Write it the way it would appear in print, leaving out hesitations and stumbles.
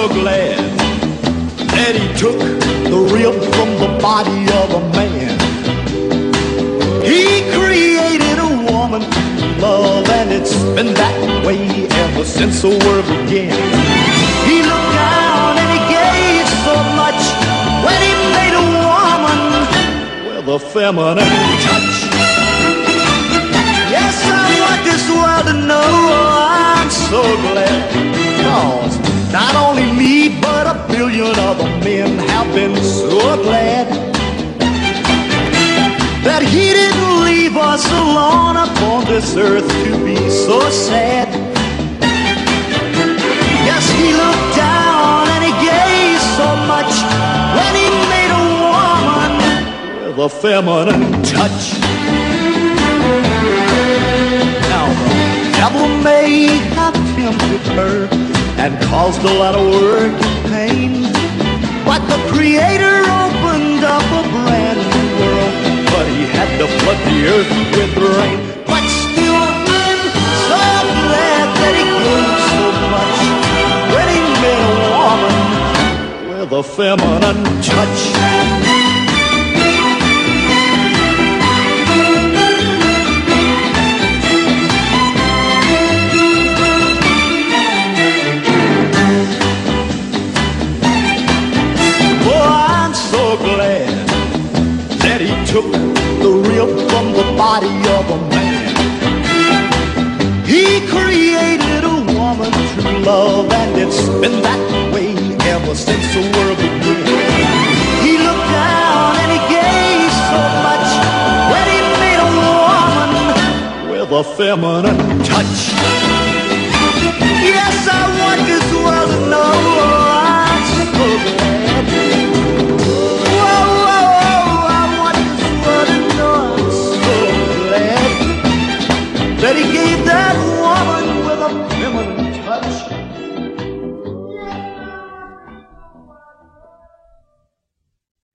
so glad that he took the rib from the body of a man. He created a woman to love, and it's been that way ever since the world began. He looked down and he gave so much when he made a woman with a feminine touch. Yes, I want this world to know I'm so glad, 'cause not only me but a billion other men have been so glad that he didn't leave us alone upon this earth to be so sad. Yes, he looked down and he gave so much when he made a woman with a feminine touch. Now the devil may have tempted her and caused a lot of work and pain, but the Creator opened up a brand new world, but he had to flood the earth with rain. But still I'm so glad that he gave so much when he made a woman with a feminine touch. Took the rib from the body of a man. He created a woman to love, and it's been that way ever since the world began. He looked down and he gave so much when he made a woman with a feminine touch.